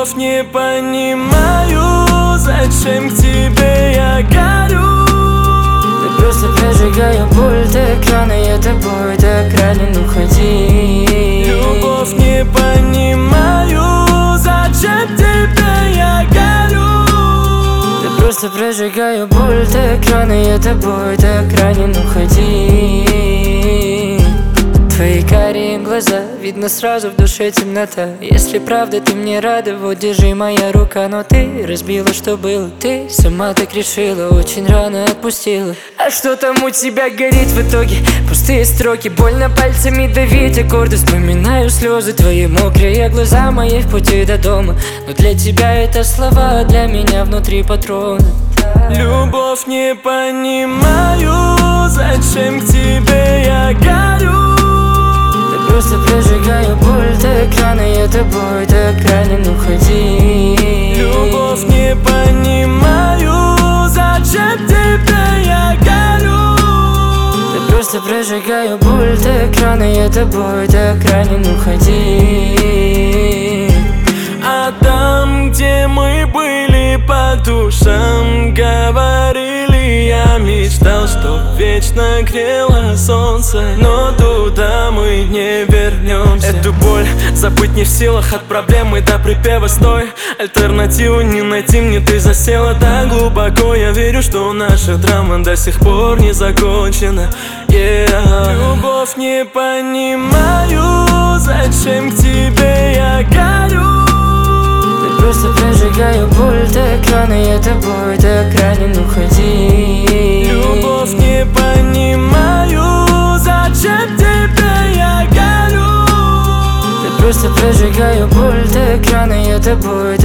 Любовь, не понимаю, зачем к тебе я горю. Ты просто прожигаю боль, ты экран, и я тобой так ранен, уходи. Любовь, не понимаю, зачем к тебе я горю. Ты просто прожигаю боль, ты экран, и я тобой так ранен, уходи. Твои карие глаза, видно сразу в душе темнота. Если правда ты мне рада, вот держи моя рука. Но ты разбила, что было, ты сама так решила, очень рано отпустила. А что там у тебя горит в итоге? Пустые строки, больно пальцами давить аккорды. Вспоминаю слезы твои мокрые, глаза мои в пути до дома. Но для тебя это слова, а для меня внутри патроны. Любовь, не понимаю, зачем к тебе я горю. Просто прожигаю боль, ты экран, и я тобой так ранен, уходи. Любовь, не понимаю, зачем к тебе я горю. Ты просто прожигаю боль, ты экран, и я тобой так ранен, уходи. А там, где мы были по душам, говорили, я мечтал, что вечно грело солнце, но туда мы не вернемся. Эту боль забыть не в силах, от проблемы до припева стой. Альтернативу не найти мне, ты засела так глубоко. Я верю, что наша драма до сих пор не закончена. Любовь, не понимаю, зачем к тебе я горю. Просто прожигаю боль, ты экран, и я тобой так ранен, уходи. Любовь, не понимаю, зачем к тебе я горю. Ты просто прожигаю боль, ты экран, и я тобой